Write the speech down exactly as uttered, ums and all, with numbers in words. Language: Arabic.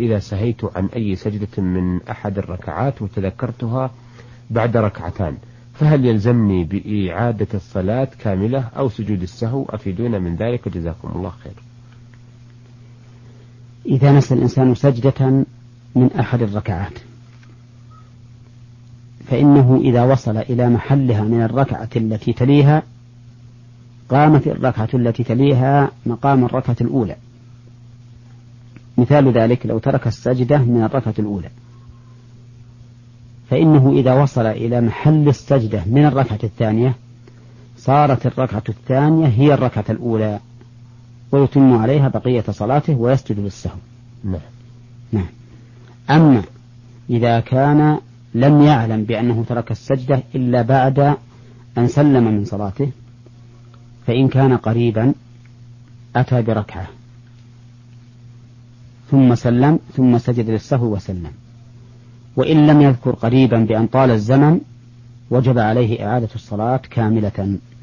إذا سهيت عن أي سجدة من أحد الركعات وتذكرتها بعد ركعتان، فهل يلزمني بإعادة الصلاة كاملة أو سجود السهو؟ أفيدونا من ذلك جزاكم الله خير. إذا نسى الإنسان سجدة من أحد الركعات فإنه إذا وصل إلى محلها من الركعة التي تليها قامت الركعة التي تليها مقام الركعة الأولى. مثال ذلك لو ترك السجدة من الركعة الأولى فإنه إذا وصل إلى محل السجدة من الركعة الثانية صارت الركعة الثانية هي الركعة الأولى ويتم عليها بقية صلاته ويسجد للسهو. نعم. نعم. أما إذا كان لم يعلم بأنه ترك السجدة إلا بعد أن سلم من صلاته فإن كان قريبا أتى بركعة ثم سلم ثم سجد للسهو وسلم، وإن لم يذكر قريبا بأن طال الزمن وجب عليه إعادة الصلاة كاملة.